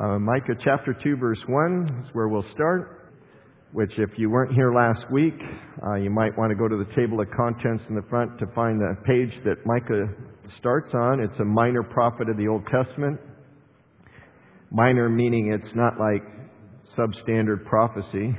Micah chapter 2 verse 1 is where we'll start, which if you weren't here last week, you might want to go to the table of contents in the front to find the page that Micah starts on. It's a minor prophet of the Old Testament. Minor meaning it's not like substandard prophecy.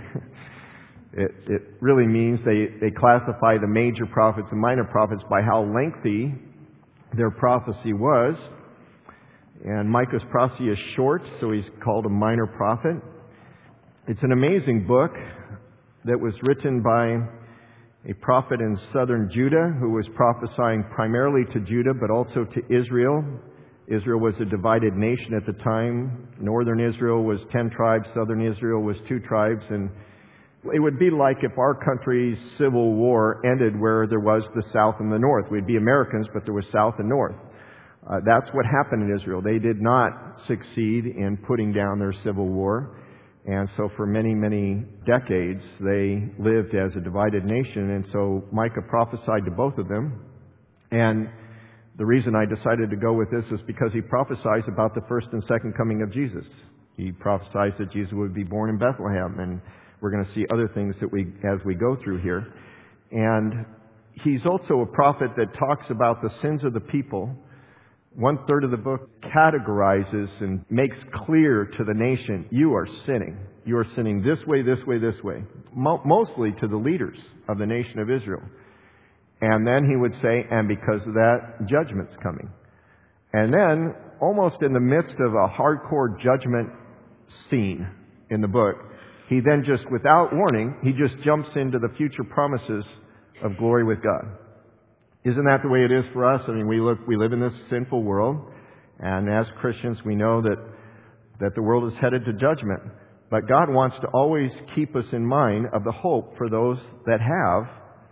It really means they classify the major prophets and minor prophets by how lengthy their prophecy was. And Micah's prophecy is short, so he's called a minor prophet. It's an amazing book that was written by a prophet in southern Judah who was prophesying primarily to Judah but also to Israel. Israel was a divided nation at the time. Northern Israel was 10 tribes, southern Israel was 2 tribes, and it would be like if our country's civil war ended where there was the South and the North. We'd be Americans, but there was South and North. That's what happened in Israel. They did not succeed in putting down their civil war. And so for many, many decades, they lived as a divided nation. And so Micah prophesied to both of them. And the reason I decided to go with this is because he prophesies about the first and second coming of Jesus. He prophesies that Jesus would be born in Bethlehem. And we're going to see other things that as we go through here. And he's also a prophet that talks about the sins of the people. 1/3 of the book categorizes and makes clear to the nation, you are sinning. You are sinning this way, this way, this way. Mostly to the leaders of the nation of Israel. And then he would say, and because of that, judgment's coming. And then, almost in the midst of a hardcore judgment scene in the book, he then just, without warning, he just jumps into the future promises of glory with God. Isn't that the way it is for us? I mean, we live in this sinful world, and as Christians, we know that the world is headed to judgment. But God wants to always keep us in mind of the hope for those that have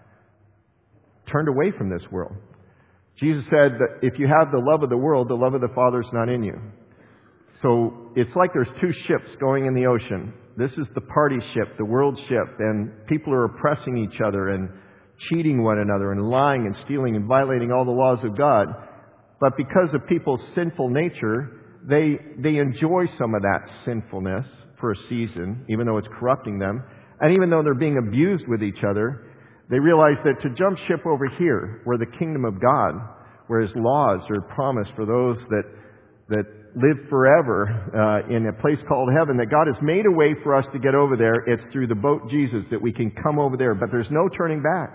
turned away from this world. Jesus said that if you have the love of the world, the love of the Father is not in you. So it's like there's 2 ships going in the ocean. This is the party ship, the world ship, and people are oppressing each other and cheating one another and lying and stealing and violating all the laws of God. But because of people's sinful nature, they enjoy some of that sinfulness for a season, even though it's corrupting them. And even though they're being abused with each other, they realize that to jump ship over here, where the kingdom of God, where His laws are promised for those that live forever in a place called heaven, that God has made a way for us to get over there. It's through the boat Jesus that we can come over there, but there's no turning back.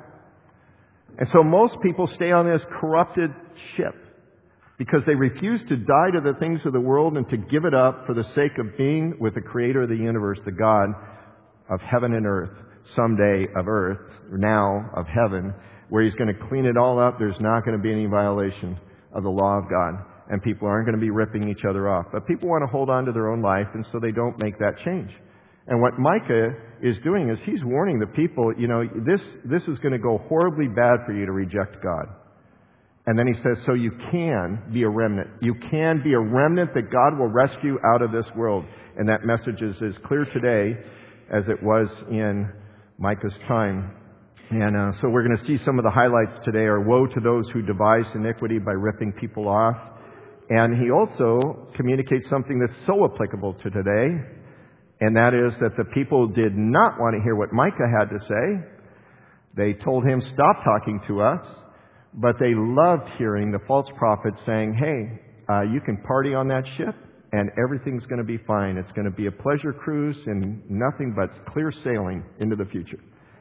And so most people stay on this corrupted ship because they refuse to die to the things of the world and to give it up for the sake of being with the Creator of the universe, the God of heaven and earth, someday of earth, now of heaven, where He's going to clean it all up. There's not going to be any violation of the law of God, and people aren't going to be ripping each other off. But people want to hold on to their own life, and so they don't make that change. And what Micah is doing is he's warning the people, this is going to go horribly bad for you to reject God. And then he says, so you can be a remnant. You can be a remnant that God will rescue out of this world. And that message is as clear today as it was in Micah's time. And so we're going to see some of the highlights today are woe to those who devise iniquity by ripping people off. And he also communicates something that's so applicable to today. And that is that the people did not want to hear what Micah had to say. They told him, stop talking to us. But they loved hearing the false prophet saying, hey, you can party on that ship and everything's going to be fine. It's going to be a pleasure cruise and nothing but clear sailing into the future.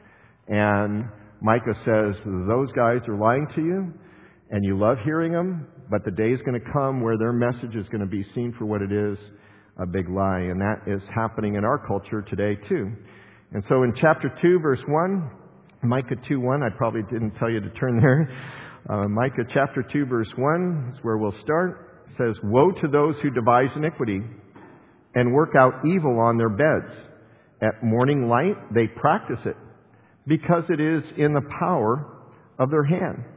And Micah says, those guys are lying to you and you love hearing them, but the day is going to come where their message is going to be seen for what it is, a big lie. And that is happening in our culture today too. And so in chapter 2, verse 1, Micah 2:1, I probably didn't tell you to turn there. Micah chapter 2, verse 1 is where we'll start. It says, woe to those who devise iniquity and work out evil on their beds. At morning light they practice it, because it is in the power of their hand.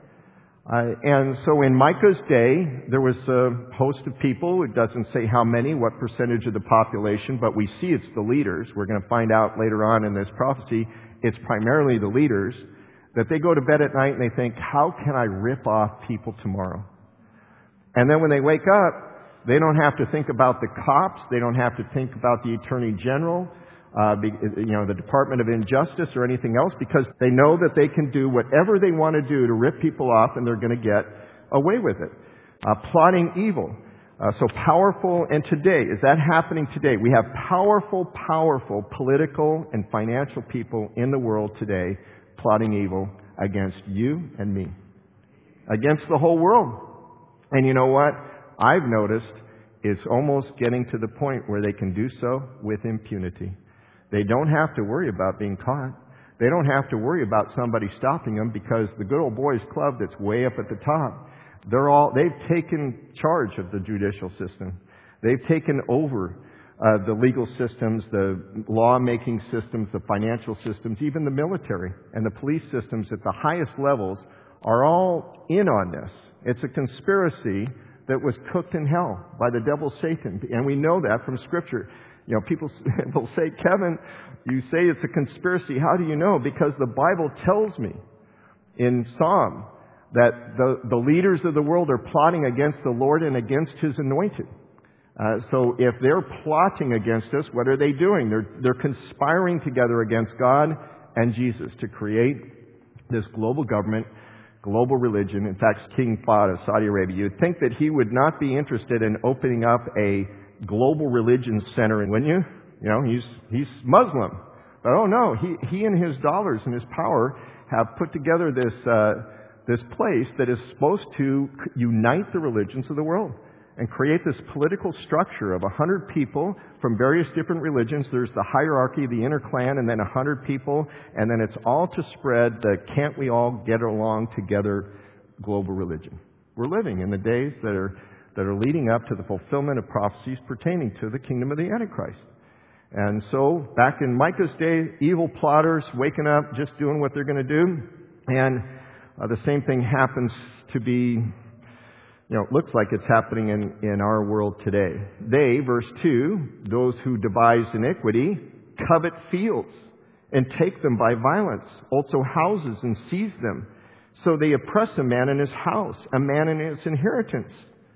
And so in Micah's day, there was a host of people. It doesn't say how many, what percentage of the population, but we see it's the leaders. We're going to find out later on in this prophecy, it's primarily the leaders, that they go to bed at night and they think, how can I rip off people tomorrow? And then when they wake up, They don't have to think about the cops. They don't have to think about the Attorney General, the Department of Injustice or anything else, because they know that they can do whatever they want to do to rip people off, and they're going to get away with it. Plotting evil. So powerful, and today, is that happening today? We have powerful political and financial people in the world today plotting evil against you and me. Against the whole world. And you know what? I've noticed it's almost getting to the point where they can do so with impunity. They don't have to worry about being caught. They don't have to worry about somebody stopping them, because the good old boys club that's way up at the top, they've taken charge of the judicial system. They've taken over the legal systems, the law-making systems, the financial systems, even the military and the police systems at the highest levels are all in on this. It's a conspiracy that was cooked in hell by the devil Satan. And we know that from Scripture. People will say, Kevin, you say it's a conspiracy. How do you know? Because the Bible tells me in Psalm that the leaders of the world are plotting against the Lord and against His anointed. So if they're plotting against us, what are they doing? They're conspiring together against God and Jesus to create this global government, global religion. In fact, King Fahd of Saudi Arabia, you'd think that he would not be interested in opening up a global religion center, wouldn't you? He's Muslim. But oh no, he and his dollars and his power have put together this place that is supposed to unite the religions of the world and create this political structure of 100 people from various different religions. There's the hierarchy, the inner clan, and then 100 people, and then it's all to spread the can't we all get along together global religion. We're living in the days that are leading up to the fulfillment of prophecies pertaining to the kingdom of the Antichrist. And so, back in Micah's day, evil plotters waking up, just doing what they're going to do, and the same thing happens to be, it looks like it's happening in our world today. They, verse 2, those who devise iniquity, covet fields and take them by violence, also houses and seize them. So they oppress a man in his house, a man in his inheritance.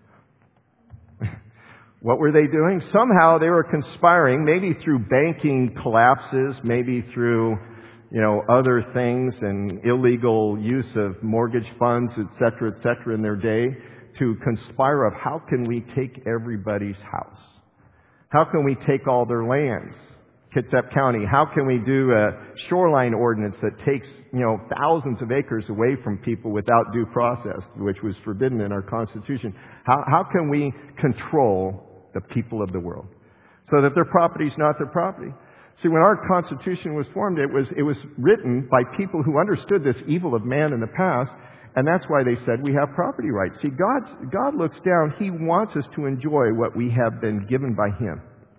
What were they doing? Somehow they were conspiring, maybe through banking collapses, maybe through other things and illegal use of mortgage funds, et cetera, in their day, to conspire of how can we take everybody's house? How can we take all their lands? Kitsap County, how can we do a shoreline ordinance that takes, thousands of acres away from people without due process, which was forbidden in our Constitution? How can we control the people of the world so that their property is not their property? See, when our Constitution was formed, it was written by people who understood this evil of man in the past, and that's why they said we have property rights. See, God looks down. He wants us to enjoy what we have been given by Him.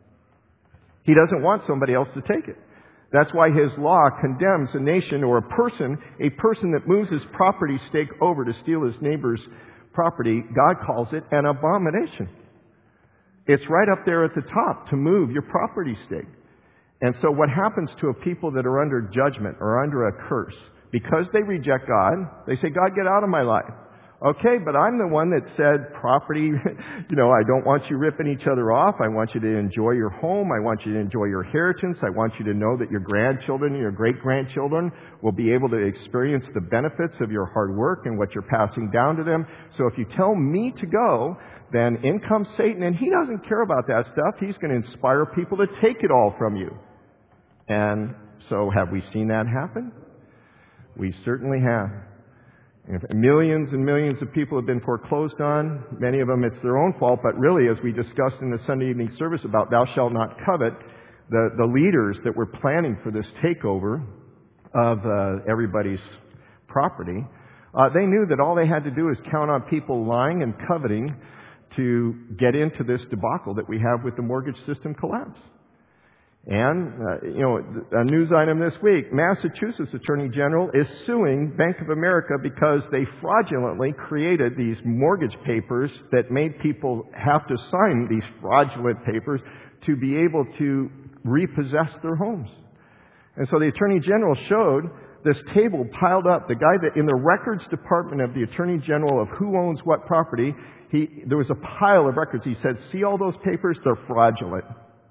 He doesn't want somebody else to take it. That's why His law condemns a nation or a person that moves his property stake over to steal his neighbor's property. God calls it an abomination. It's right up there at the top, to move your property stake. And so what happens to a people that are under judgment or under a curse? Because they reject God, they say, God, get out of my life. Okay, but I'm the one that said property, I don't want you ripping each other off. I want you to enjoy your home. I want you to enjoy your inheritance. I want you to know that your grandchildren and your great-grandchildren will be able to experience the benefits of your hard work and what you're passing down to them. So if you tell me to go, then in comes Satan, and he doesn't care about that stuff. He's going to inspire people to take it all from you. And so have we seen that happen? We certainly have. Millions and millions of people have been foreclosed on. Many of them, it's their own fault. But really, as we discussed in the Sunday evening service about thou shalt not covet, the leaders that were planning for this takeover of everybody's property, they knew that all they had to do is count on people lying and coveting to get into this debacle that we have with the mortgage system collapse. And, a news item this week, Massachusetts Attorney General is suing Bank of America because they fraudulently created these mortgage papers that made people have to sign these fraudulent papers to be able to repossess their homes. And so the Attorney General showed this table piled up. The guy that in the records department of the Attorney General of who owns what property, There was a pile of records. He said, see all those papers? They're fraudulent.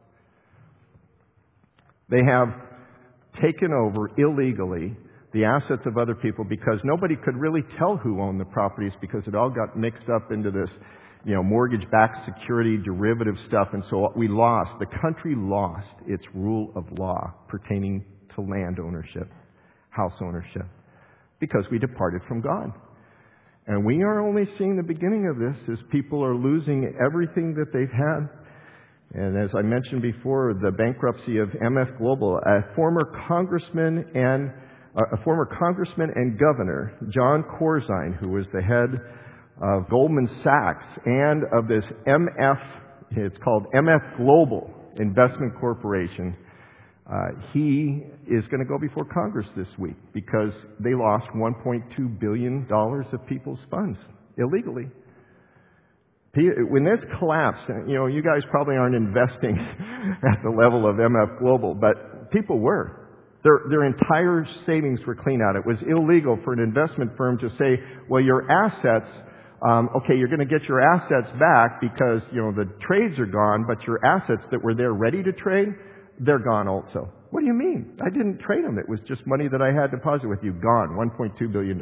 They have taken over illegally the assets of other people because nobody could really tell who owned the properties because it all got mixed up into this, mortgage-backed security derivative stuff. And so the country lost its rule of law pertaining to land ownership, house ownership, because we departed from God. And we are only seeing the beginning of this as people are losing everything that they've had. And as I mentioned before, the bankruptcy of MF Global, a former congressman and governor, John Corzine, who was the head of Goldman Sachs and of this it's called MF Global Investment Corporation. He is going to go before Congress this week because they lost $1.2 billion of people's funds illegally. When this collapsed, you guys probably aren't investing at the level of MF Global, but people were. Their entire savings were cleaned out. It was illegal for an investment firm to say, well, your assets, you're going to get your assets back because, the trades are gone, but your assets that were there ready to trade, they're gone also. What do you mean? I didn't trade them. It was just money that I had deposited with you. Gone. $1.2 billion.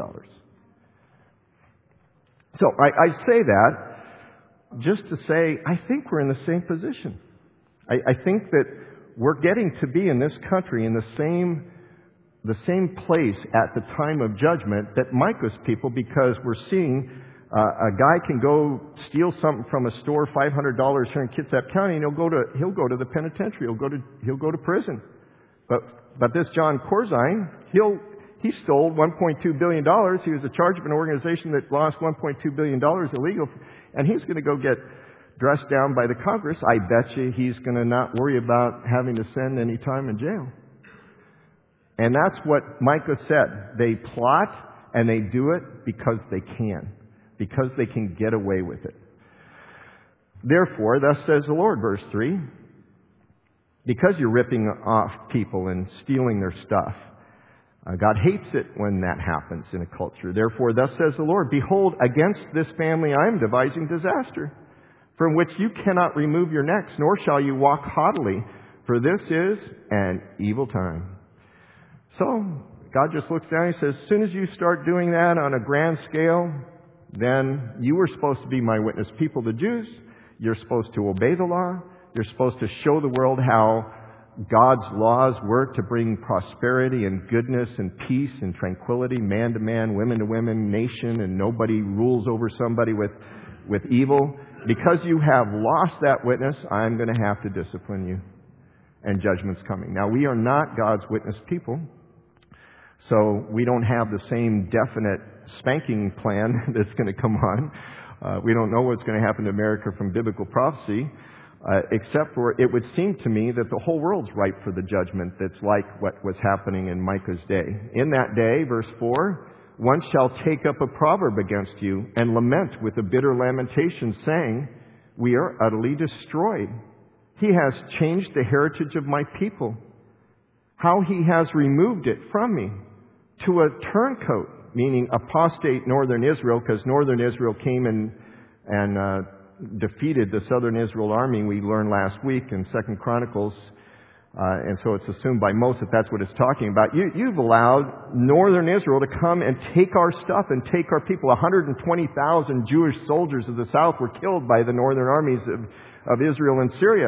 So I say that just to say I think we're in the same position. I think that we're getting to be in this country in the same place at the time of judgment that Micah's people, because we're seeing a guy can go steal something from a store, $500 here in Kitsap County, and he'll go to the penitentiary. He'll go to prison. But this John Corzine, he stole $1.2 billion. He was in charge of an organization that lost $1.2 billion illegal, and he's going to go get dressed down by the Congress. I bet you he's going to not worry about having to spend any time in jail. And that's what Micah said. They plot and they do it because they can get away with it. Therefore, thus says the Lord, verse 3, because you're ripping off people and stealing their stuff, God hates it when that happens in a culture. Therefore, thus says the Lord, behold, against this family I am devising disaster, from which you cannot remove your necks, nor shall you walk haughtily, for this is an evil time. So, God just looks down and says, as soon as you start doing that on a grand scale, then you were supposed to be my witness people, the Jews. You're supposed to obey the law. You're supposed to show the world how God's laws work to bring prosperity and goodness and peace and tranquility, man to man, women to women, nation, and nobody rules over somebody with evil. Because you have lost that witness, I'm going to have to discipline you. And judgment's coming. Now, we are not God's witness people, so we don't have the same definite spanking plan that's going to come on. We don't know what's going to happen to America from biblical prophecy, except for it would seem to me that the whole world's ripe for the judgment that's like what was happening in Micah's day. In that day, verse 4, one shall take up a proverb against you and lament with a bitter lamentation, saying, we are utterly destroyed. He has changed the heritage of my people. How he has removed it from me to a turncoat, meaning apostate northern Israel, because northern Israel came and defeated the southern Israel army, we learned last week in 2 Chronicles. And so it's assumed by most that that's what it's talking about. You've allowed northern Israel to come and take our stuff and take our people. 120,000 Jewish soldiers of the south were killed by the northern armies of Israel and Syria.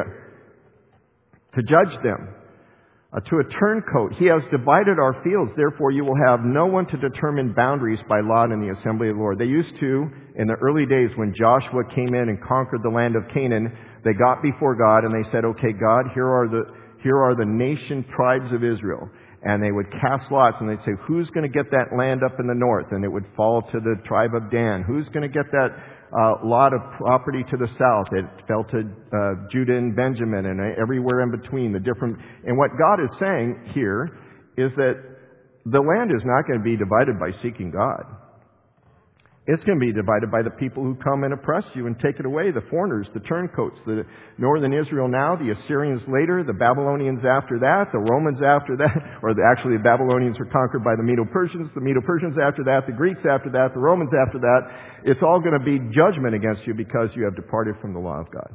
To judge them. To a turncoat. He has divided our fields. Therefore you will have no one to determine boundaries by lot in the assembly of the Lord. They used to, in the early days when Joshua came in and conquered the land of Canaan, they got before God and they said, okay, God, here are the nation tribes of Israel. And they would cast lots and they'd say, who's going to get that land up in the north? And it would fall to the tribe of Dan. Who's going to get that lot of property to the south? It fell to Judah and Benjamin and everywhere in between. And what God is saying here is that the land is not going to be divided by seeking God. It's going to be divided by the people who come and oppress you and take it away, the foreigners, the turncoats, the northern Israel now, the Assyrians later, the Babylonians after that, the Romans after that, or actually the Babylonians were conquered by the Medo-Persians, the Medo-Persians after that, the Greeks after that, the Romans after that. It's all going to be judgment against you because you have departed from the law of God.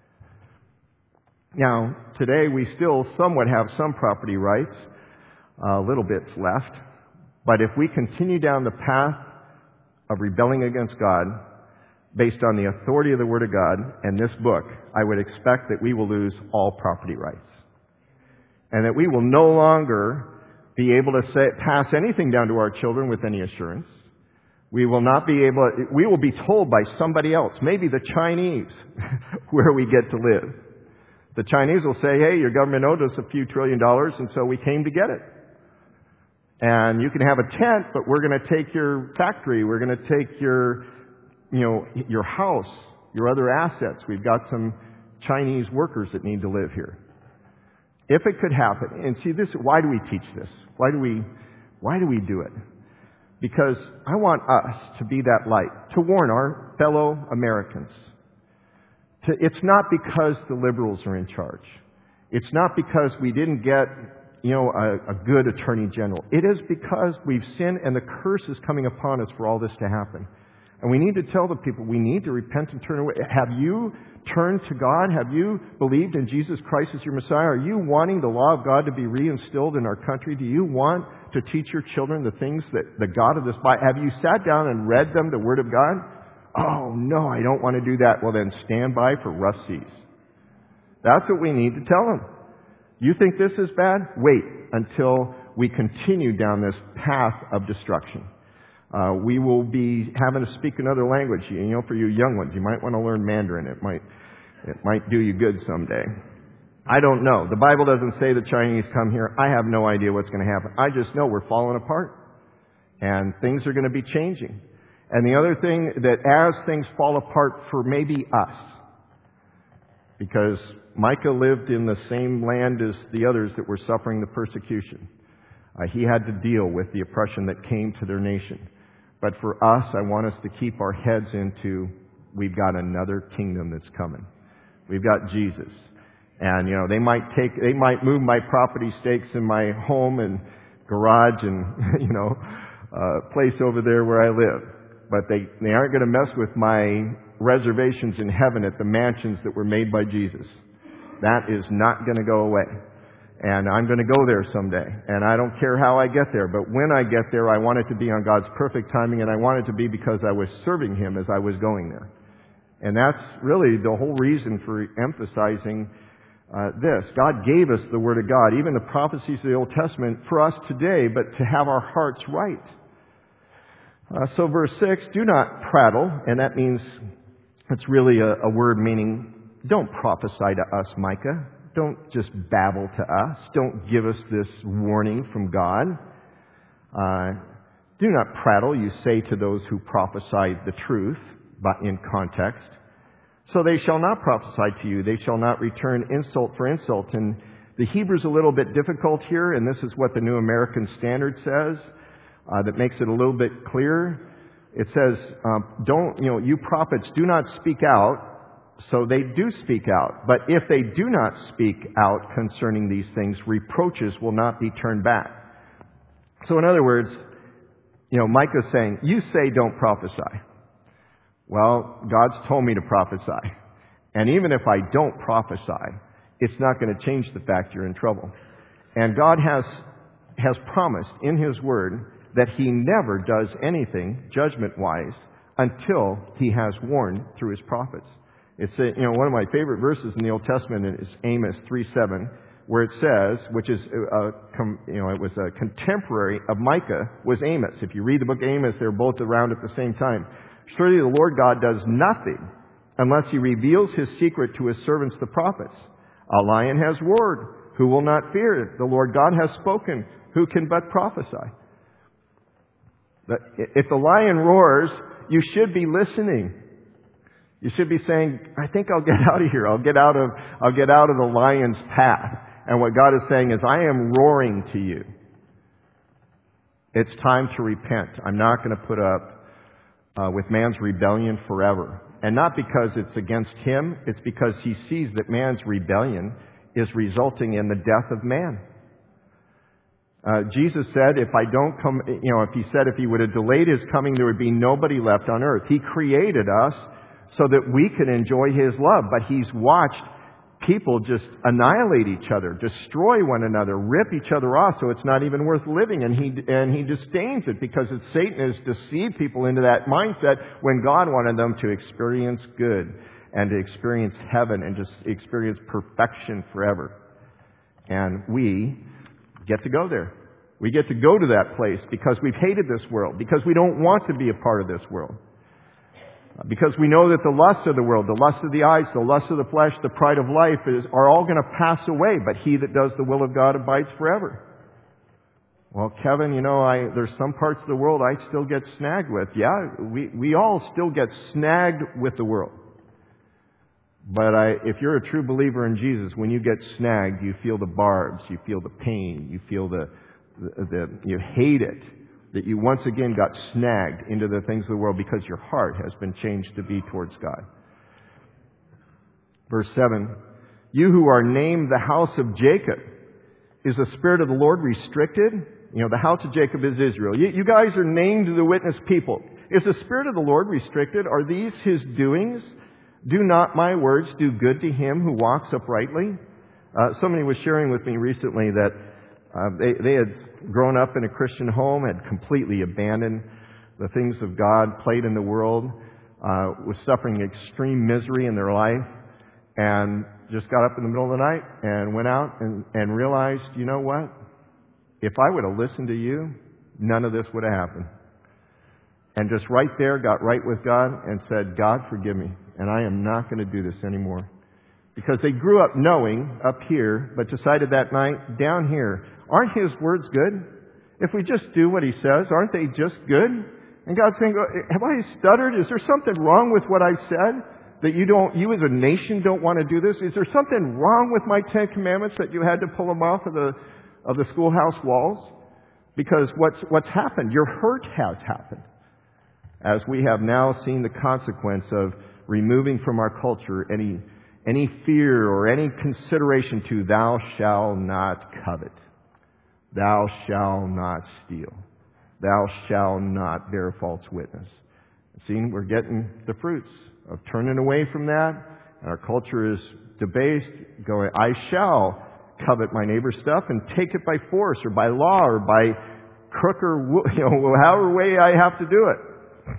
Now, today we still somewhat have some property rights, little bits left, but if we continue down the path of rebelling against God, based on the authority of the Word of God and this book, I would expect that we will lose all property rights. And that we will no longer be able to pass anything down to our children with any assurance. We will be told by somebody else, maybe the Chinese, where we get to live. The Chinese will say, hey, your government owed us a few $1 trillion, and so we came to get it. And you can have a tent, but we're going to take your factory. We're going to take your house, your other assets. We've got some Chinese workers that need to live here. If it could happen, and see this, why do we teach this? Why do we do it? Because I want us to be that light, to warn our fellow Americans. It's not because the liberals are in charge. It's not because we didn't get a good attorney general. It is because we've sinned and the curse is coming upon us for all this to happen. And we need to tell the people, we need to repent and turn away. Have you turned to God? Have you believed in Jesus Christ as your Messiah? Are you wanting the law of God to be reinstilled in our country? Do you want to teach your children the things that the God of this Bible? Have you sat down and read them the Word of God? Oh, no, I don't want to do that. Well, then stand by for rough seas. That's what we need to tell them. You think this is bad? Wait until we continue down this path of destruction. We will be having to speak another language. For you young ones, you might want to learn Mandarin. It might do you good someday. I don't know. The Bible doesn't say the Chinese come here. I have no idea what's going to happen. I just know we're falling apart. And things are going to be changing. And the other thing, that as things fall apart for maybe us, because Micah lived in the same land as the others that were suffering the persecution. He had to deal with the oppression that came to their nation. But for us, I want us to keep our heads into, we've got another kingdom that's coming. We've got Jesus. And, they might move my property stakes in my home and garage and, place over there where I live. But they aren't going to mess with my reservations in heaven at the mansions that were made by Jesus. That is not going to go away. And I'm going to go there someday. And I don't care how I get there. But when I get there, I want it to be on God's perfect timing. And I want it to be because I was serving Him as I was going there. And that's really the whole reason for emphasizing this. God gave us the Word of God, even the prophecies of the Old Testament, for us today, but to have our hearts right. So verse 6, do not prattle. And that means, it's really a word meaning, don't prophesy to us, Micah. Don't just babble to us. Don't give us this warning from God. Do not prattle, you say to those who prophesy the truth, but in context. So they shall not prophesy to you. They shall not return insult for insult. And the Hebrew's a little bit difficult here, and this is what the New American Standard says, that makes it a little bit clearer. It says, you prophets do not speak out. So they do speak out. But if they do not speak out concerning these things, reproaches will not be turned back. So in other words, Micah's saying, you say don't prophesy. Well, God's told me to prophesy. And even if I don't prophesy, it's not going to change the fact you're in trouble. And God has promised in His Word that He never does anything judgment-wise until He has warned through His prophets. It's one of my favorite verses in the Old Testament is Amos 3:7, where it says, which is it was a contemporary of Micah, was Amos. If you read the book of Amos, they're both around at the same time. Surely the Lord God does nothing unless He reveals His secret to His servants the prophets. A lion has roared, who will not fear? The Lord God has spoken, who can but prophesy? If the lion roars, you should be listening. You should be saying, I think I'll get out of here. I'll get out of the lion's path. And what God is saying is, I am roaring to you. It's time to repent. I'm not going to put up with man's rebellion forever. And not because it's against him, it's because he sees that man's rebellion is resulting in the death of man. Jesus said, if he would have delayed his coming, there would be nobody left on earth. He created us so that we could enjoy his love, but he's watched people just annihilate each other, destroy one another, rip each other off, so it's not even worth living. And he disdains it because Satan has deceived people into that mindset when God wanted them to experience good and to experience heaven and just experience perfection forever. And we get to go there. We get to go to that place because we've hated this world, because we don't want to be a part of this world. Because we know that the lusts of the world, the lust of the eyes, the lust of the flesh, the pride of life are all going to pass away, but he that does the will of God abides forever. Well, Kevin, there's some parts of the world I still get snagged with. Yeah, we all still get snagged with the world. But if you're a true believer in Jesus, when you get snagged, you feel the barbs, you feel the pain, you feel you hate it. That you once again got snagged into the things of the world because your heart has been changed to be towards God. Verse 7, you who are named the house of Jacob, is the Spirit of the Lord restricted? The house of Jacob is Israel. You guys are named the witness people. Is the Spirit of the Lord restricted? Are these his doings? Do not my words do good to him who walks uprightly? Somebody was sharing with me recently that they had grown up in a Christian home, had completely abandoned the things of God, played in the world, was suffering extreme misery in their life, and just got up in the middle of the night and went out and realized, you know what? If I would have listened to you, none of this would have happened. And just right there got right with God and said, God, forgive me, and I am not going to do this anymore. Because they grew up knowing up here, but decided that night, down here, aren't his words good? If we just do what he says, aren't they just good? And God's saying, have I stuttered? Is there something wrong with what I said? That you as a nation don't want to do this? Is there something wrong with my 10 Commandments that you had to pull them off of the schoolhouse walls? Because what's happened, your hurt has happened. As we have now seen the consequence of removing from our culture any fear or any consideration to thou shalt not covet. Thou shalt not steal. Thou shalt not bear false witness. See, we're getting the fruits of turning away from that. And our culture is debased, going, I shall covet my neighbor's stuff and take it by force or by law or by crook or however way I have to do it.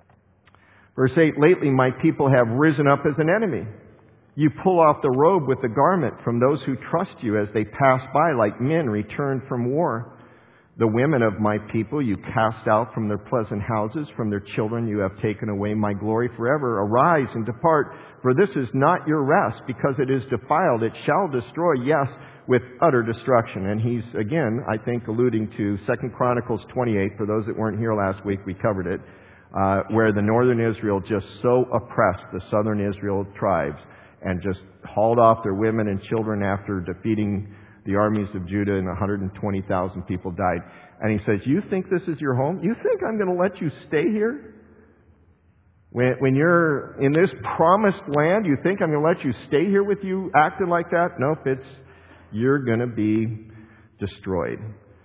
Verse 8, lately my people have risen up as an enemy. You pull off the robe with the garment from those who trust you as they pass by like men returned from war. The women of my people you cast out from their pleasant houses. From their children you have taken away my glory forever. Arise and depart, for this is not your rest, because it is defiled. It shall destroy, yes, with utter destruction. And he's, again, I think, alluding to 2 Chronicles 28. For those that weren't here last week, we covered it, where the northern Israel just so oppressed the southern Israel tribes and just hauled off their women and children after defeating the armies of Judah, and 120,000 people died. And he says, you think this is your home? You think I'm going to let you stay here? When you're in this promised land, you think I'm going to let you stay here with you acting like that? Nope, you're going to be destroyed.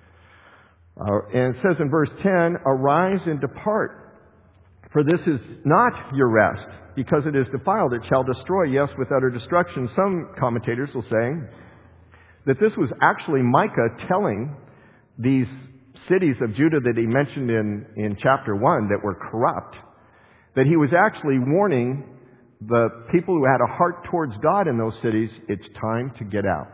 And it says in verse 10, arise and depart, for this is not your rest, because it is defiled. It shall destroy, yes, with utter destruction. Some commentators will say that this was actually Micah telling these cities of Judah that he mentioned in chapter 1 that were corrupt, that he was actually warning the people who had a heart towards God in those cities, it's time to get out.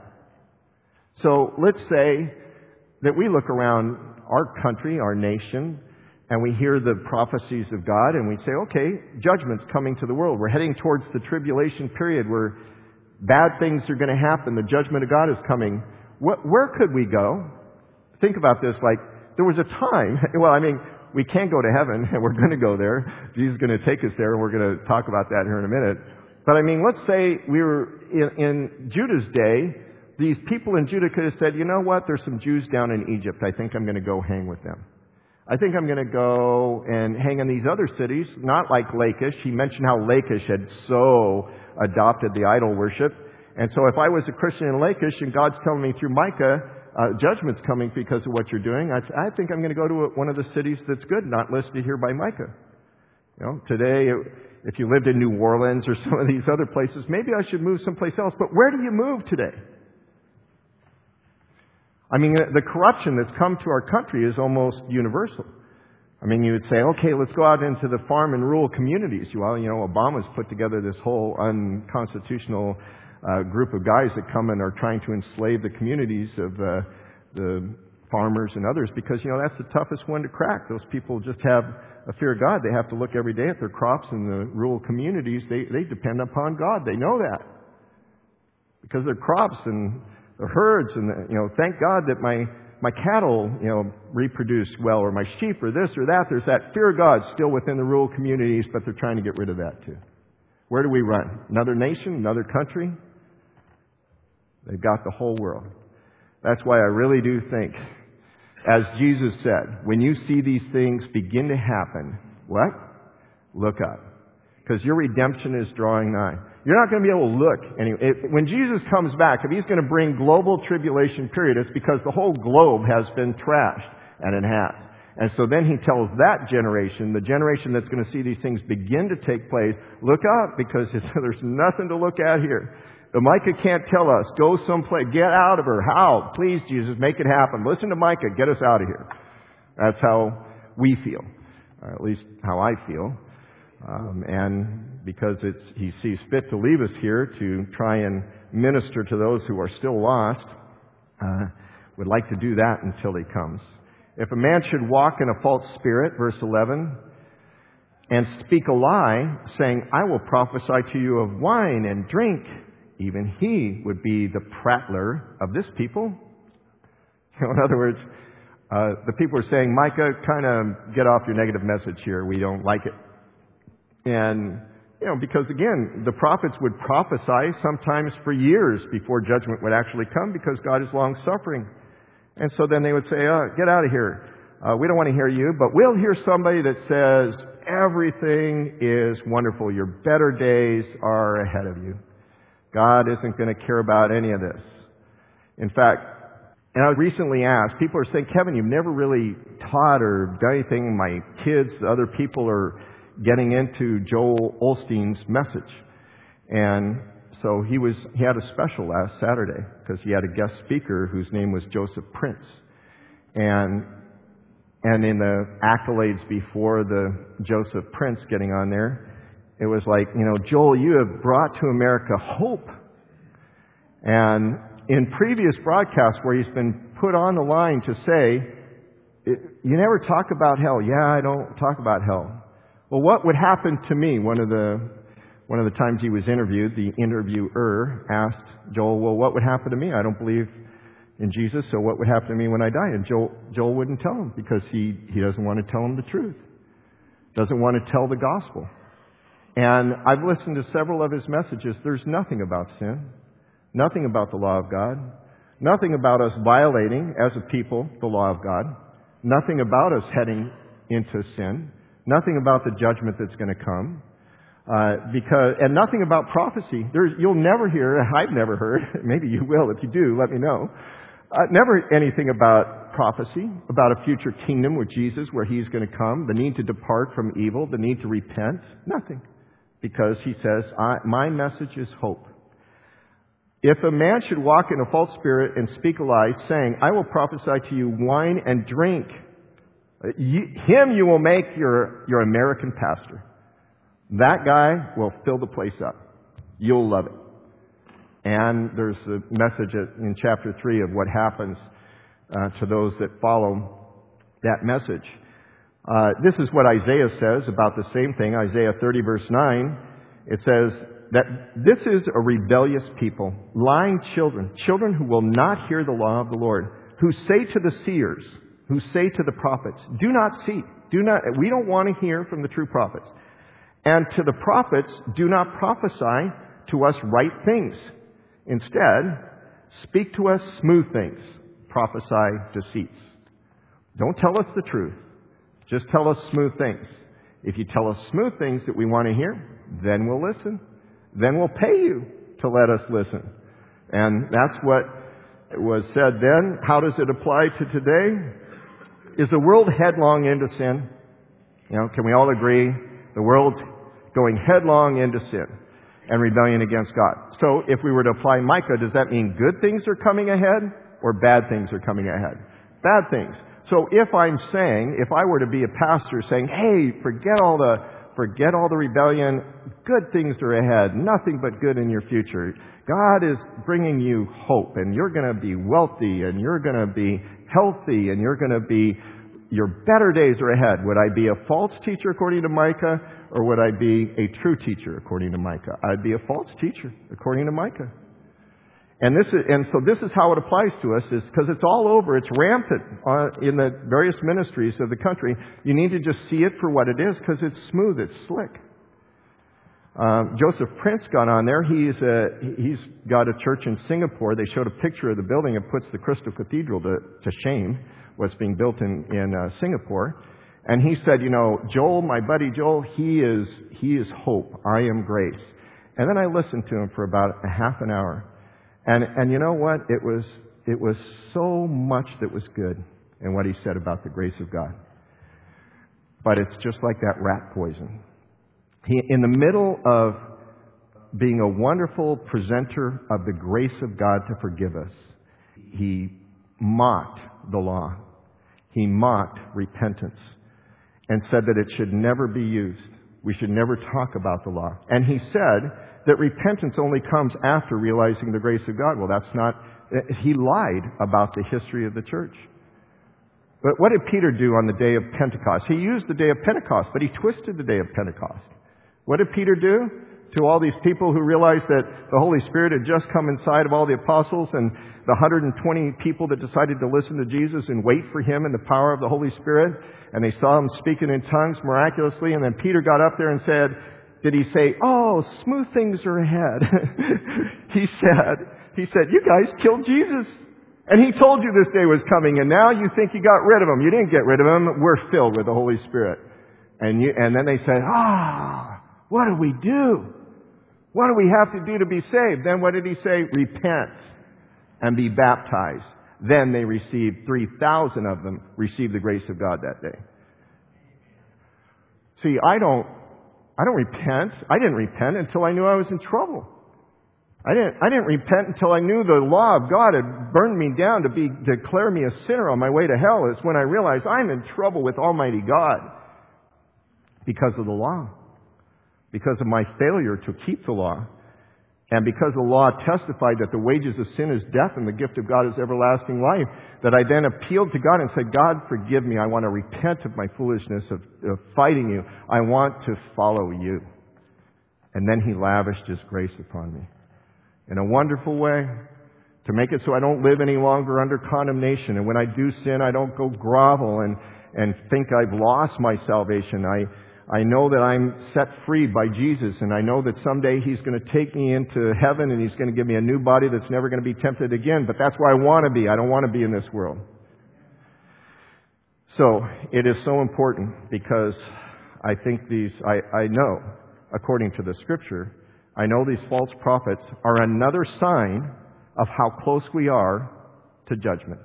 So let's say that we look around our country, our nation, and we hear the prophecies of God, and we say, okay, judgment's coming to the world. We're heading towards the tribulation period where bad things are going to happen. The judgment of God is coming. Where could we go? Think about this. Like, there was a time, we can't go to heaven, and we're going to go there. Jesus is going to take us there, and we're going to talk about that here in a minute. But let's say we were in Judah's day. These people in Judah could have said, you know what? There's some Jews down in Egypt. I think I'm going to go hang with them. I think I'm going to go and hang in these other cities, not like Lachish. He mentioned how Lachish had so adopted the idol worship. And so if I was a Christian in Lachish and God's telling me through Micah, judgment's coming because of what you're doing, I think I'm going to go to one of the cities that's good, not listed here by Micah. You know, today, if you lived in New Orleans or some of these other places, maybe I should move someplace else. But where do you move today? I mean, the corruption that's come to our country is almost universal. I mean, you would say, okay, let's go out into the farm and rural communities. Well, you know, Obama's put together this whole unconstitutional group of guys that come and are trying to enslave the communities of the farmers and others because, you know, that's the toughest one to crack. Those people just have a fear of God. They have to look every day at their crops in the rural communities. They depend upon God. They know that. Because their crops and their herds and, you know, thank God that my cattle, you know, reproduce well, or my sheep, or this or that. There's that fear of God still within the rural communities, but they're trying to get rid of that too. Where do we run? Another nation? Another country? They've got the whole world. That's why I really do think, as Jesus said, when you see these things begin to happen, what? Look up. Because your redemption is drawing nigh. You're not going to be able to look. When Jesus comes back, if He's going to bring global tribulation period, it's because the whole globe has been trashed, and it has. And so then He tells that generation, the generation that's going to see these things begin to take place, look up, because there's nothing to look at here. But Micah can't tell us, go someplace, get out of her. How? Please, Jesus, make it happen. Listen to Micah, get us out of here. That's how we feel, or at least how I feel. And because He sees fit to leave us here to try and minister to those who are still lost, would like to do that until He comes. If a man should walk in a false spirit, verse 11, and speak a lie, saying, I will prophesy to you of wine and drink, even he would be the prattler of this people. In other words, the people are saying, Micah, kind of get off your negative message here. We don't like it. And, you know, because again, the prophets would prophesy sometimes for years before judgment would actually come because God is long-suffering. And so then they would say, get out of here. We don't want to hear you, but we'll hear somebody that says, everything is wonderful. Your better days are ahead of you. God isn't going to care about any of this. In fact, and I was recently asked, people are saying, Kevin, you've never really taught or done anything. My kids, other people are getting into Joel Osteen's message. And so he had a special last Saturday because he had a guest speaker whose name was Joseph Prince. And in the accolades before the Joseph Prince getting on there, it was like, you know, Joel, you have brought to America hope. And in previous broadcasts where he's been put on the line to say, you never talk about hell. Yeah, I don't talk about hell. Well, what would happen to me? One of the times he was interviewed, the interviewer asked Joel, well, what would happen to me? I don't believe in Jesus, so what would happen to me when I die? And Joel wouldn't tell him because he doesn't want to tell him the truth. Doesn't want to tell the gospel. And I've listened to several of his messages. There's nothing about sin. Nothing about the law of God. Nothing about us violating, as a people, the law of God. Nothing about us heading into sin. Nothing about the judgment that's going to come. And nothing about prophecy. You'll never hear, I've never heard, maybe you will. If you do, let me know. Never anything about prophecy, about a future kingdom with Jesus where He's going to come, the need to depart from evil, the need to repent. Nothing. Because He says, my message is hope. If a man should walk in a false spirit and speak a lie, saying, I will prophesy to you wine and drink, him you will make your American pastor. That guy will fill the place up. You'll love it. And there's a message in chapter 3 of what happens to those that follow that message. This is what Isaiah says about the same thing. Isaiah 30 verse 9. It says that this is a rebellious people, lying children who will not hear the law of the Lord, who say to the seers, who say to the prophets, do not see, we don't want to hear from the true prophets. And to the prophets, do not prophesy to us right things. Instead, speak to us smooth things, prophesy deceits. Don't tell us the truth. Just tell us smooth things. If you tell us smooth things that we want to hear, then we'll listen. Then we'll pay you to let us listen. And that's what was said then. How does it apply to today? Is the world headlong into sin? Can we all agree the world's going headlong into sin and rebellion against God? So if we were to apply Micah, does that mean good things are coming ahead or bad things are coming ahead? Bad things. So if I were to be a pastor saying, hey, forget all the rebellion, good things are ahead, nothing but good in your future. God is bringing you hope, and you're going to be wealthy, and you're going to be healthy, and your better days are ahead. Would I be a false teacher according to Micah, or would I be a true teacher according to Micah? I'd be a false teacher according to Micah. And so this is how it applies to us, is because it's all over. It's rampant in the various ministries of the country. You need to just see it for what it is, because it's smooth, it's slick. Joseph Prince got on there. He's got a church in Singapore. They showed a picture of the building. It puts the Crystal Cathedral to shame, what's being built in Singapore. And he said, Joel, my buddy Joel, he is hope. I am grace. And then I listened to him for about a half an hour. And you know what? It was so much that was good in what he said about the grace of God. But it's just like that rat poison. He, in the middle of being a wonderful presenter of the grace of God to forgive us, he mocked the law. He mocked repentance and said that it should never be used. We should never talk about the law. And he said that repentance only comes after realizing the grace of God. Well, that's not... He lied about the history of the church. But what did Peter do on the day of Pentecost? He used the day of Pentecost, but he twisted the day of Pentecost. What did Peter do to all these people who realized that the Holy Spirit had just come inside of all the apostles and the 120 people that decided to listen to Jesus and wait for Him in the power of the Holy Spirit? And they saw Him speaking in tongues miraculously. And then Peter got up there and said, did he say, oh, smooth things are ahead? He said, you guys killed Jesus. And He told you this day was coming, and now you think you got rid of Him. You didn't get rid of Him. We're filled with the Holy Spirit. And then they said, what do we do? What do we have to do to be saved? Then what did He say? Repent and be baptized. Then they received, 3,000 of them received the grace of God that day. See, I don't repent. I didn't repent until I knew I was in trouble. I didn't repent until I knew the law of God had burned me down to declare me a sinner on my way to hell. It's when I realized I'm in trouble with Almighty God because of the law, because of my failure to keep the law, and because the law testified that the wages of sin is death and the gift of God is everlasting life, that I then appealed to God and said, God, forgive me. I want to repent of my foolishness of fighting you. I want to follow you. And then He lavished His grace upon me in a wonderful way to make it so I don't live any longer under condemnation. And when I do sin, I don't go grovel and think I've lost my salvation. I know that I'm set free by Jesus, and I know that someday He's going to take me into heaven and He's going to give me a new body that's never going to be tempted again. But that's where I want to be. I don't want to be in this world. So it is so important, because I think I know, according to the Scripture, I know these false prophets are another sign of how close we are to judgment.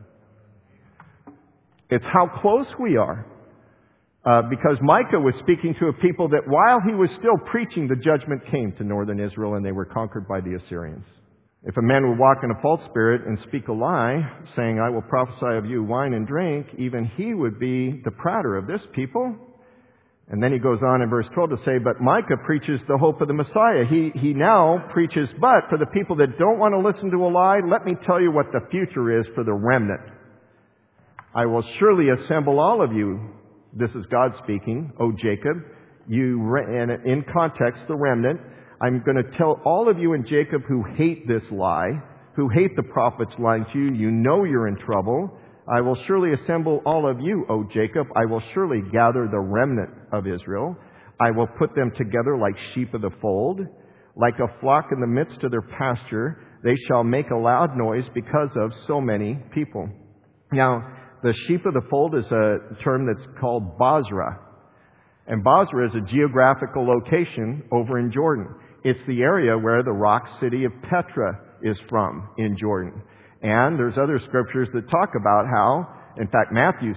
It's how close we are. Because Micah was speaking to a people that while he was still preaching, the judgment came to northern Israel and they were conquered by the Assyrians. If a man would walk in a false spirit and speak a lie, saying, I will prophesy of you wine and drink, even he would be the prouder of this people. And then he goes on in verse 12 to say, but Micah preaches the hope of the Messiah. He now preaches, but for the people that don't want to listen to a lie, let me tell you what the future is for the remnant. I will surely assemble all of you. This is God speaking, O Jacob. And in context, the remnant. I'm going to tell all of you in Jacob who hate this lie, who hate the prophets lying to you, you know you're in trouble. I will surely assemble all of you, O Jacob. I will surely gather the remnant of Israel. I will put them together like sheep of the fold. Like a flock in the midst of their pasture, they shall make a loud noise because of so many people. Now, The sheep of the fold is a term that's called Bozrah. And Bozrah is a geographical location over in Jordan. It's the area where the rock city of Petra is from in Jordan. And there's other scriptures that talk about how, in fact, Matthew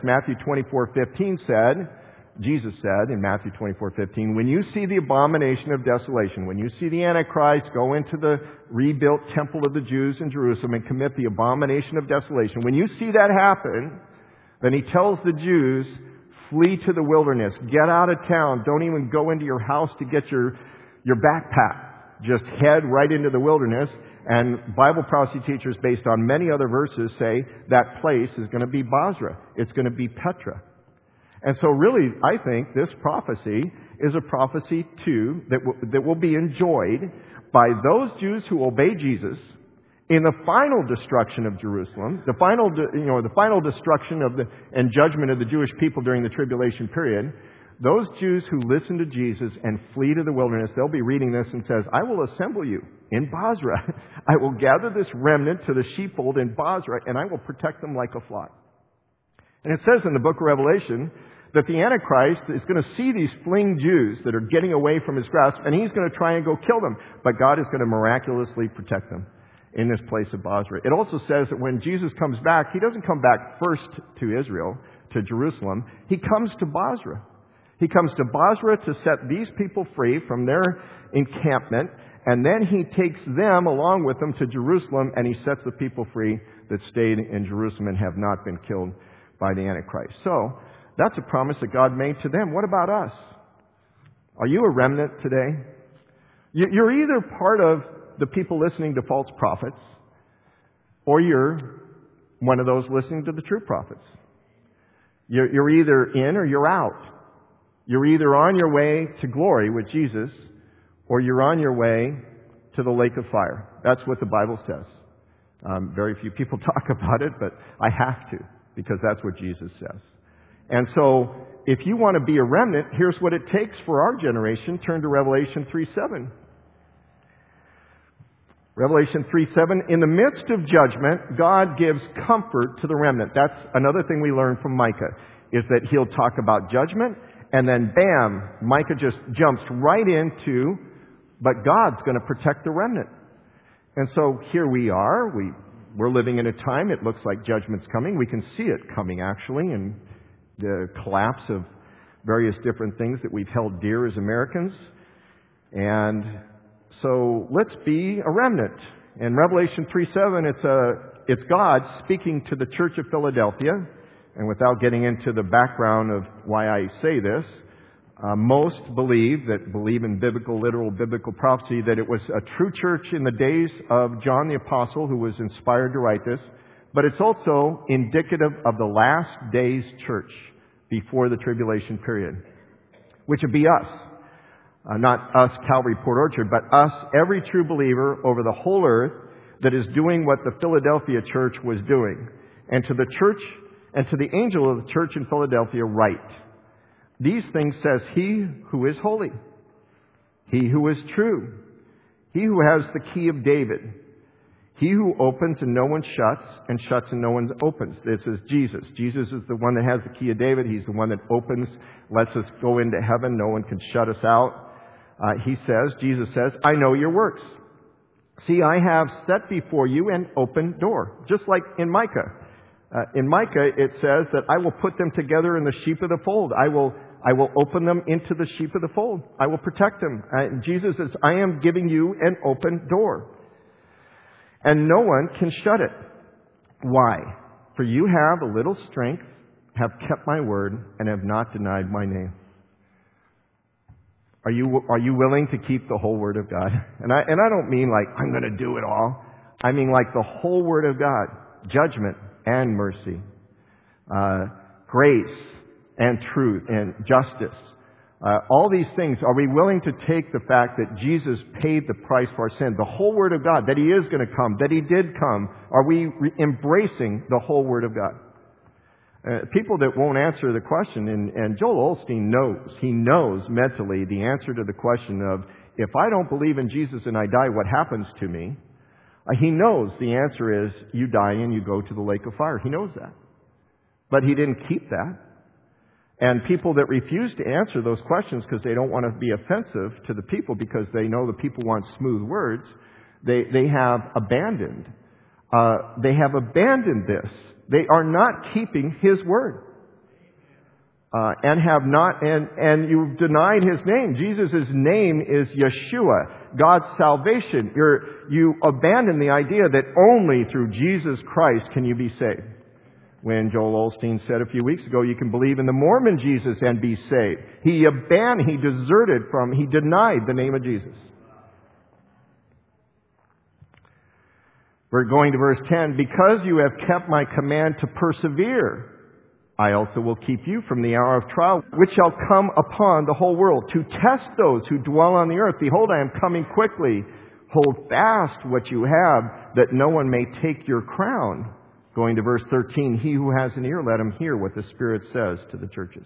24:15 said, Jesus said in Matthew 24:15, when you see the abomination of desolation, when you see the Antichrist go into the rebuilt temple of the Jews in Jerusalem and commit the abomination of desolation, when you see that happen, then he tells the Jews, flee to the wilderness, get out of town, don't even go into your house to get your backpack. Just head right into the wilderness. And Bible prophecy teachers, based on many other verses, say that place is going to be Bozrah. It's going to be Petra. And so really, I think this prophecy is a prophecy, too, that will be enjoyed by those Jews who obey Jesus in the final destruction of Jerusalem, the final destruction and judgment of the Jewish people during the tribulation period. Those Jews who listen to Jesus and flee to the wilderness, they'll be reading this and says, I will assemble you in Bozrah. I will gather this remnant to the sheepfold in Bozrah, and I will protect them like a flock. And it says in the book of Revelation that the Antichrist is going to see these fleeing Jews that are getting away from his grasp, and he's going to try and go kill them. But God is going to miraculously protect them in this place of Bozrah. It also says that when Jesus comes back, he doesn't come back first to Israel, to Jerusalem. He comes to Bozrah. He comes to Bozrah to set these people free from their encampment, and then he takes them along with him to Jerusalem, and he sets the people free that stayed in Jerusalem and have not been killed by the Antichrist. So, that's a promise that God made to them. What about us? Are you a remnant today? You're either part of the people listening to false prophets, or you're one of those listening to the true prophets. You're either in or you're out. You're either on your way to glory with Jesus, or you're on your way to the lake of fire. That's what the Bible says. Very few people talk about it, but I have to, because that's what Jesus says. And so, if you want to be a remnant, here's what it takes for our generation. Turn to Revelation 3:7. Revelation 3:7, in the midst of judgment, God gives comfort to the remnant. That's another thing we learn from Micah, is that he'll talk about judgment, and then bam, Micah just jumps right into, but God's going to protect the remnant. And so here we are. We're living in a time, it looks like judgment's coming. We can see it coming, actually, and the collapse of various different things that we've held dear as Americans. And so let's be a remnant. In Revelation 3:7, it's God speaking to the church of Philadelphia. And without getting into the background of why I say this, most believe in literal biblical prophecy, that it was a true church in the days of John the Apostle who was inspired to write this. But it's also indicative of the last days church before the tribulation period, which would be us. Not us, Calvary Port Orchard, but us, every true believer over the whole earth that is doing what the Philadelphia church was doing. And to the church and to the angel of the church in Philadelphia write, these things says he who is holy, he who is true, he who has the key of David, he who opens and no one shuts, and shuts and no one opens. This is Jesus. Jesus is the one that has the key of David. He's the one that opens, lets us go into heaven. No one can shut us out. Jesus says, I know your works. See, I have set before you an open door. Just like in Micah. In Micah, it says that I will put them together in the sheep of the fold. I will open them into the sheep of the fold. I will protect them. Jesus says, I am giving you an open door. And no one can shut it. Why? For you have a little strength, have kept my word, and have not denied my name. Are you willing to keep the whole Word of God? And I don't mean like, I'm going to do it all. I mean like the whole Word of God. Judgment and mercy. Grace and truth and justice. All these things. Are we willing to take the fact that Jesus paid the price for our sin? The whole Word of God. That He is going to come. That He did come. Are we embracing the whole Word of God? People that won't answer the question, and Joel Osteen knows. He knows mentally the answer to the question of, if I don't believe in Jesus and I die, what happens to me? He knows the answer is, you die and you go to the lake of fire. He knows that. But he didn't keep that. And people that refuse to answer those questions because they don't want to be offensive to the people because they know the people want smooth words, they have abandoned. They have abandoned this. They are not keeping His word. And have not, and you've denied His name. Jesus' name is Yeshua, God's salvation. You abandon the idea that only through Jesus Christ can you be saved. When Joel Osteen said a few weeks ago, you can believe in the Mormon Jesus and be saved. He denied the name of Jesus. We're going to verse 10. Because you have kept my command to persevere, I also will keep you from the hour of trial, which shall come upon the whole world, to test those who dwell on the earth. Behold, I am coming quickly. Hold fast what you have, that no one may take your crown. Going to verse 13, he who has an ear, let him hear what the Spirit says to the churches.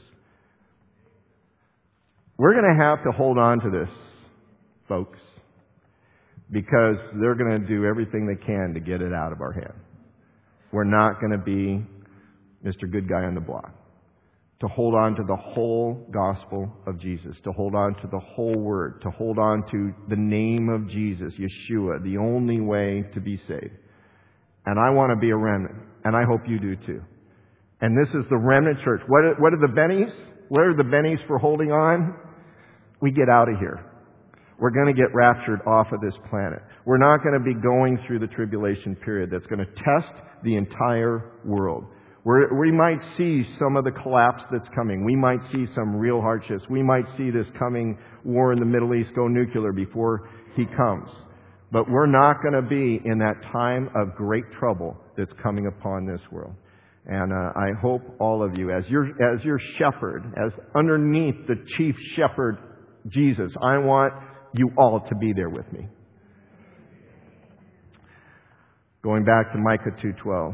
We're going to have to hold on to this, folks, because they're going to do everything they can to get it out of our hand. We're not going to be Mr. Good Guy on the block. To hold on to the whole gospel of Jesus, to hold on to the whole word, to hold on to the name of Jesus, Yeshua, the only way to be saved. And I want to be a remnant, and I hope you do too. And this is the remnant church. What are the bennies? What are the bennies for holding on? We get out of here. We're going to get raptured off of this planet. We're not going to be going through the tribulation period that's going to test the entire world. We might see some of the collapse that's coming. We might see some real hardships. We might see this coming war in the Middle East go nuclear before He comes. But we're not going to be in that time of great trouble that's coming upon this world. And I hope all of you, as your shepherd, as underneath the chief shepherd, Jesus, I want you all to be there with me. Going back to Micah 2:12.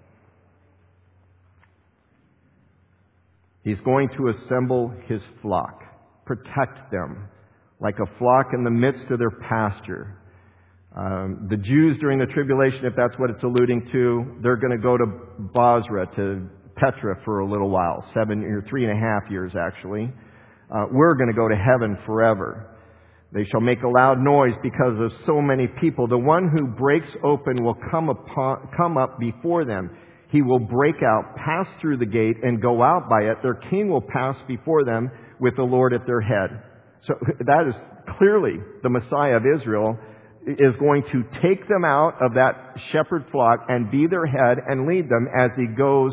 He's going to assemble His flock, protect them, like a flock in the midst of their pasture. The Jews during the tribulation, if that's what it's alluding to, they're going to go to Basra, to Petra for a little while, 3.5 years actually. We're going to go to heaven forever. They shall make a loud noise because of so many people. The one who breaks open will come up before them. He will break out, pass through the gate, and go out by it. Their king will pass before them with the Lord at their head. So that is clearly the Messiah of Israel is going to take them out of that shepherd flock and be their head and lead them as he goes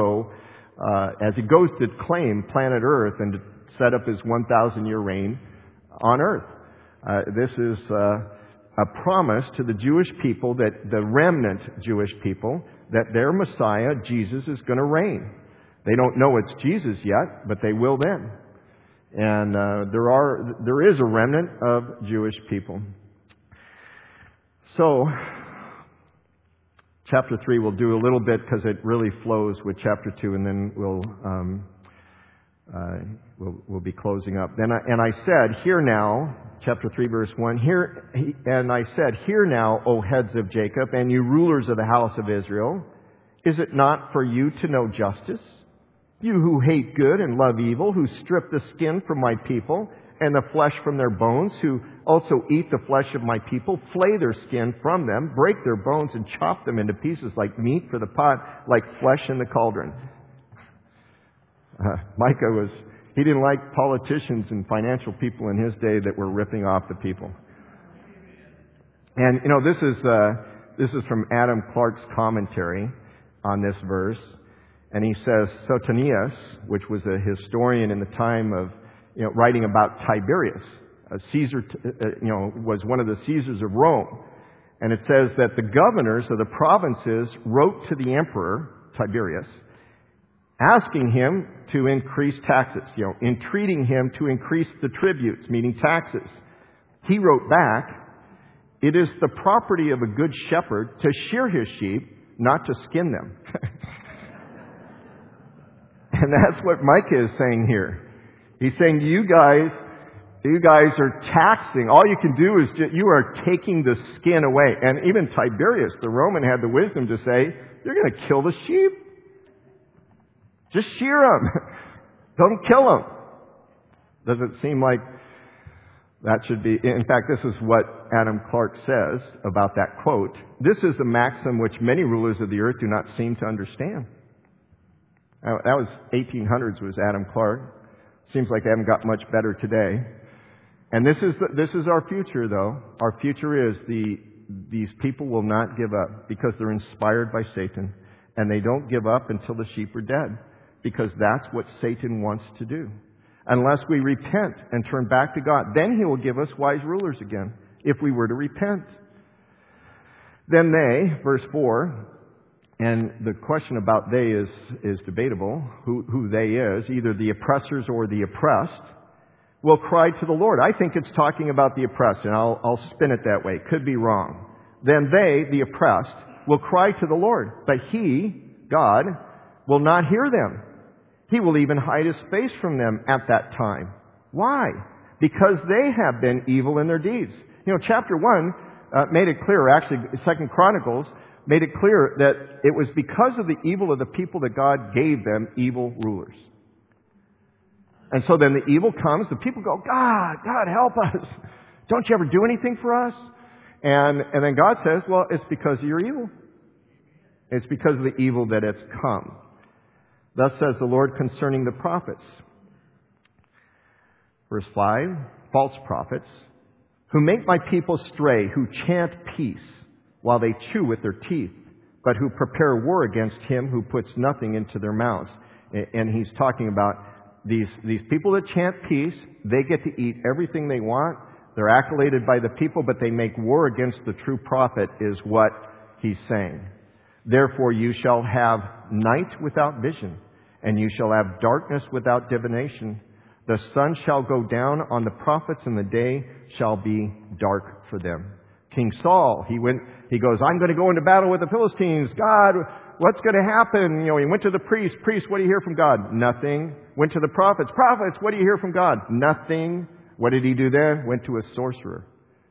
to claim planet Earth and to set up His 1,000-year reign on Earth. This is a promise to the Jewish people, that the remnant Jewish people, that their Messiah, Jesus, is going to reign. They don't know it's Jesus yet, but they will then. And there is a remnant of Jewish people. So, chapter 3 we'll do a little bit because it really flows with chapter 2, and then we'll be closing up. And I said, hear now, chapter 3, verse 1, and I said, hear now, O heads of Jacob, and you rulers of the house of Israel, is it not for you to know justice? You who hate good and love evil, who strip the skin from my people and the flesh from their bones, who also eat the flesh of my people, flay their skin from them, break their bones and chop them into pieces like meat for the pot, like flesh in the cauldron. Micah he didn't like politicians and financial people in his day that were ripping off the people. And, this is from Adam Clark's commentary on this verse. And he says, Suetonius, which was a historian in the time of, writing about Tiberius, Caesar, was one of the Caesars of Rome. And it says that the governors of the provinces wrote to the emperor, Tiberius, asking him to increase taxes, entreating him to increase the tributes, meaning taxes. He wrote back, it is the property of a good shepherd to shear his sheep, not to skin them. And that's what Micah is saying here. He's saying, you guys are taxing. All you can do is you are taking the skin away. And even Tiberius, the Roman, had the wisdom to say, you're going to kill the sheep. Just shear them. Don't kill them. Does it seem like that should be... In fact, this is what Adam Clarke says about that quote. This is a maxim which many rulers of the earth do not seem to understand. Now, that was 1800s was Adam Clarke. Seems like they haven't got much better today. And this is our future, though. Our future is these people will not give up because they're inspired by Satan. And they don't give up until the sheep are dead. Because that's what Satan wants to do. Unless we repent and turn back to God, then He will give us wise rulers again, if we were to repent. Then they, verse 4, and the question about they is debatable, who they is, either the oppressors or the oppressed, will cry to the Lord. I think it's talking about the oppressed, and I'll spin it that way. Could be wrong. Then they, the oppressed, will cry to the Lord, but He, God, will not hear them. He will even hide His face from them at that time. Why? Because they have been evil in their deeds. You know, chapter 1 made it clear, actually 2 Chronicles made it clear that it was because of the evil of the people that God gave them evil rulers. And so then the evil comes, the people go, God help us. Don't you ever do anything for us? And then God says, well, it's because of your evil. It's because of the evil that it's come. Thus says the Lord concerning the prophets. Verse 5, false prophets, who make my people stray, who chant peace while they chew with their teeth, but who prepare war against him who puts nothing into their mouths. And he's talking about these people that chant peace. They get to eat everything they want. They're accoladed by the people, but they make war against the true prophet, is what he's saying. Therefore you shall have night without vision, and you shall have darkness without divination. The sun shall go down on the prophets, and the day shall be dark for them. King Saul, he goes, I'm going to go into battle with the Philistines. God, what's going to happen? You know, he went to the priest. Priest, what do you hear from God? Nothing. Went to the prophets. Prophets, what do you hear from God? Nothing. What did he do then? Went to a sorcerer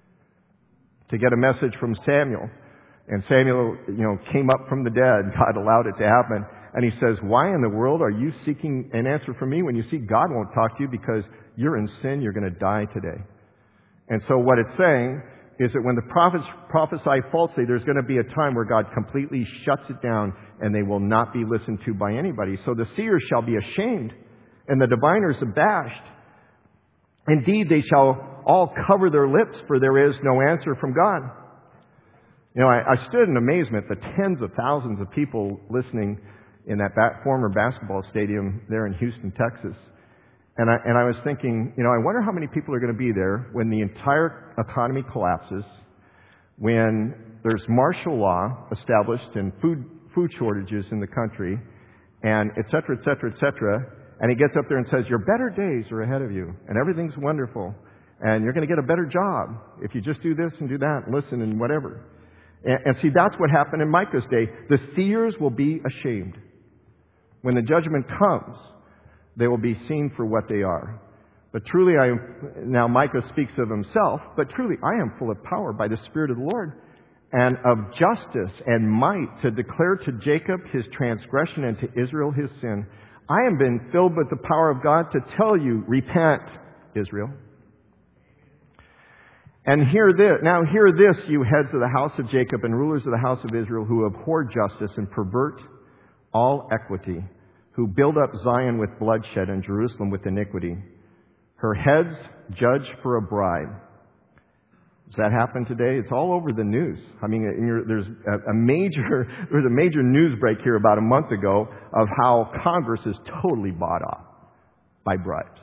to get a message from Samuel. And Samuel, came up from the dead. God allowed it to happen. And he says, why in the world are you seeking an answer from me when you see God won't talk to you because you're in sin, you're going to die today. And so what it's saying is that when the prophets prophesy falsely, there's going to be a time where God completely shuts it down and they will not be listened to by anybody. So the seers shall be ashamed and the diviners abashed. Indeed, they shall all cover their lips, for there is no answer from God. I stood in amazement, the tens of thousands of people listening in that former basketball stadium there in Houston, Texas. And I was thinking, I wonder how many people are going to be there when the entire economy collapses, when there's martial law established and food shortages in the country, and et cetera, et cetera, et cetera. And he gets up there and says, your better days are ahead of you, and everything's wonderful, and you're going to get a better job if you just do this and do that and listen and whatever. And see, that's what happened in Micah's day. The seers will be ashamed. When the judgment comes, they will be seen for what they are. But truly, now Micah speaks of himself, but truly I am full of power by the Spirit of the Lord, and of justice and might to declare to Jacob his transgression and to Israel his sin. I have been filled with the power of God to tell you, repent, Israel. And hear this, you heads of the house of Jacob and rulers of the house of Israel, who abhor justice and pervert all equity, who build up Zion with bloodshed and Jerusalem with iniquity. Her heads judge for a bribe. Does that happen today? It's all over the news. I mean, there's a major news break here about a month ago of how Congress is totally bought off by bribes.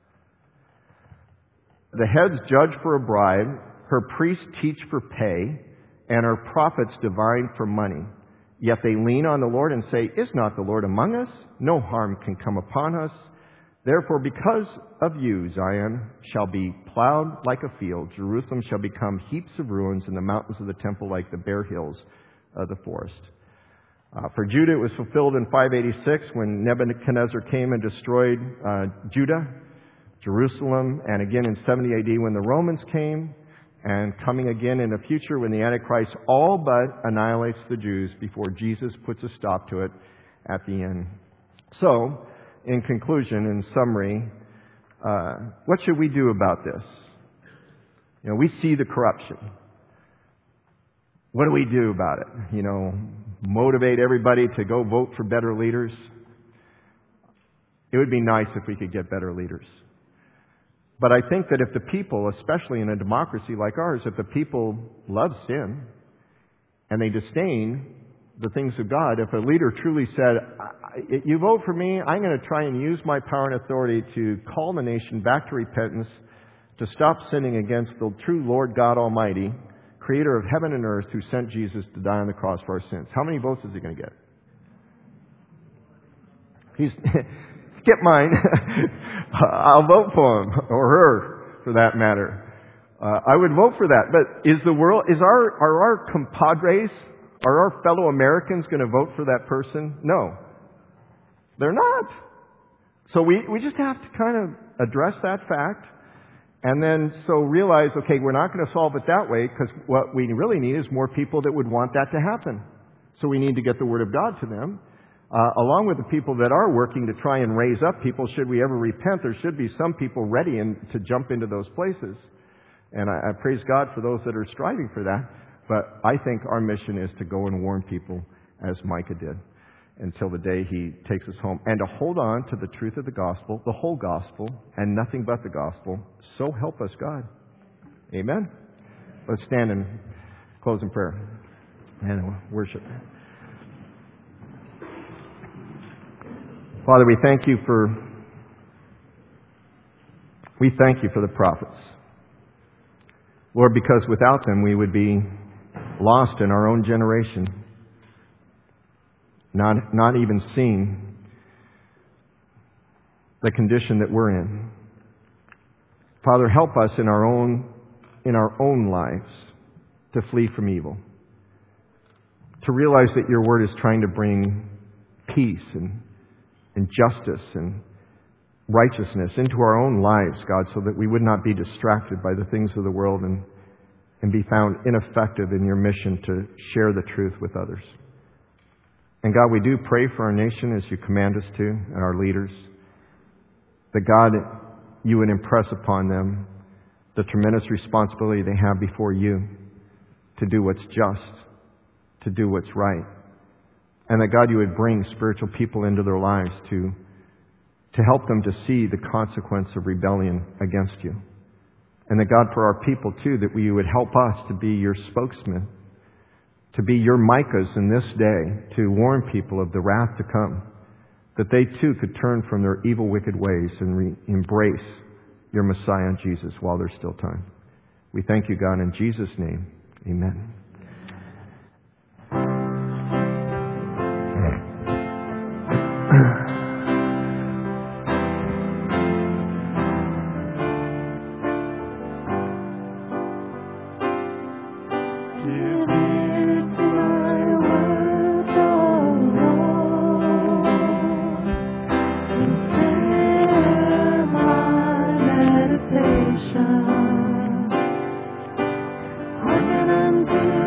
The heads judge for a bribe, her priests teach for pay, and her prophets divine for money. Yet they lean on the Lord and say, is not the Lord among us? No harm can come upon us. Therefore, because of you, Zion shall be plowed like a field. Jerusalem shall become heaps of ruins, and the mountains of the temple like the bare hills of the forest. For Judah, it was fulfilled in 586 when Nebuchadnezzar came and destroyed Judah, Jerusalem, and again in 70 AD when the Romans came, and coming again in the future when the Antichrist all but annihilates the Jews before Jesus puts a stop to it at the end So, in conclusion, in summary, what should we do about this? We see the corruption. What do we do about it? Motivate everybody to go vote for better leaders. It would be nice if we could get better leaders. But I think that if the people, especially in a democracy like ours, if the people love sin and they disdain the things of God, if a leader truly said, you vote for me, I'm going to try and use my power and authority to call the nation back to repentance, to stop sinning against the true Lord God Almighty, Creator of heaven and earth, who sent Jesus to die on the cross for our sins. How many votes is he going to get? Skip mine. I'll vote for him, or her, for that matter. I would vote for that. But are our compadres, are our fellow Americans going to vote for that person? No. They're not. So we just have to kind of address that fact. And then realize, okay, we're not going to solve it that way, because what we really need is more people that would want that to happen. So we need to get the Word of God to them. Along with the people that are working to try and raise up people, should we ever repent, there should be some people ready to jump into those places. And I praise God for those that are striving for that. But I think our mission is to go and warn people, as Micah did, until the day he takes us home. And to hold on to the truth of the gospel, the whole gospel, and nothing but the gospel. So help us God. Amen? Let's stand and close in prayer and worship. Father, we thank you for the prophets. Lord, because without them we would be lost in our own generation, not even seeing the condition that we're in. Father, help us in our own lives to flee from evil, to realize that your word is trying to bring peace and justice and righteousness into our own lives, God, so that we would not be distracted by the things of the world and be found ineffective in your mission to share the truth with others. And God, we do pray for our nation as you command us to, and our leaders, that God, you would impress upon them the tremendous responsibility they have before you to do what's just, to do what's right. And that God, you would bring spiritual people into their lives to help them to see the consequence of rebellion against you. And that God, for our people too, that you would help us to be your spokesman, to be your Micahs in this day, to warn people of the wrath to come, that they too could turn from their evil, wicked ways and embrace your Messiah, Jesus, while there's still time. We thank you, God, in Jesus' name. Amen. Hearken unto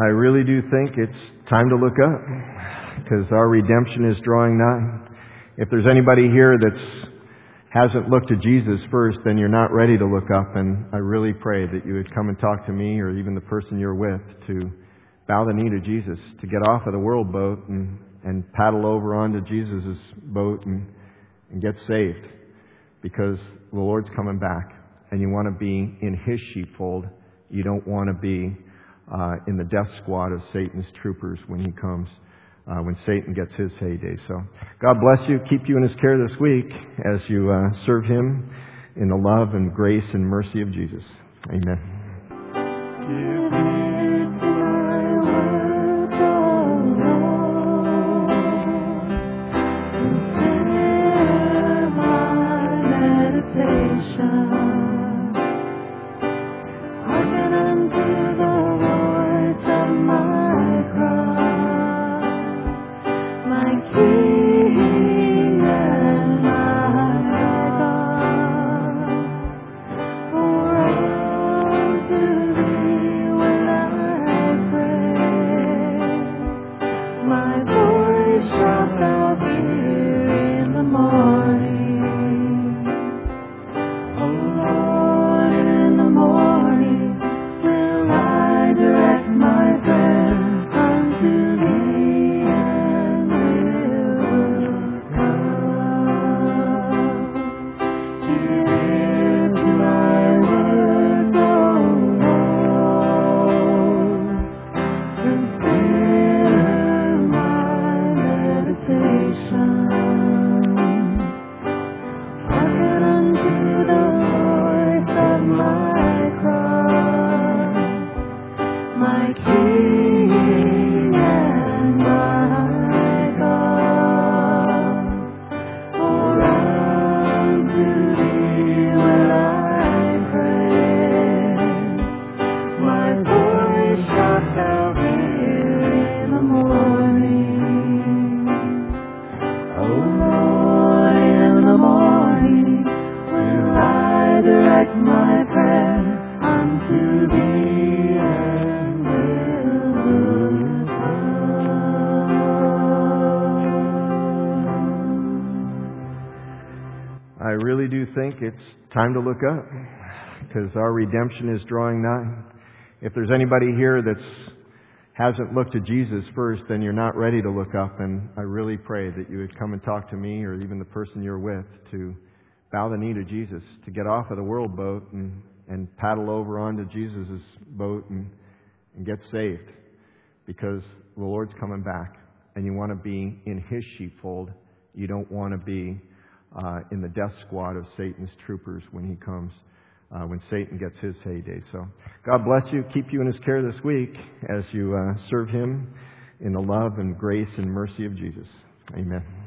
I really do think it's time to look up, because our redemption is drawing nigh. If there's anybody here that hasn't looked to Jesus first, then you're not ready to look up, and I really pray that you would come and talk to me or even the person you're with to bow the knee to Jesus, to get off of the world boat and paddle over onto Jesus' boat and get saved, because the Lord's coming back, and you want to be in His sheepfold. You don't want to be in the death squad of Satan's troopers when he comes, when Satan gets his heyday. So God bless you, keep you in His care this week as you serve Him in the love and grace and mercy of Jesus. Amen. I really do think it's time to look up, because our redemption is drawing nigh. If there's anybody here that hasn't looked to Jesus first, then you're not ready to look up, and I really pray that you would come and talk to me or even the person you're with to bow the knee to Jesus, to get off of the world boat and paddle over onto Jesus' boat and get saved, because the Lord's coming back, and you want to be in His sheepfold. You don't want to be in the death squad of Satan's troopers when he comes, when Satan gets his heyday. So God bless you, keep you in His care this week as you serve Him in the love and grace and mercy of Jesus. Amen.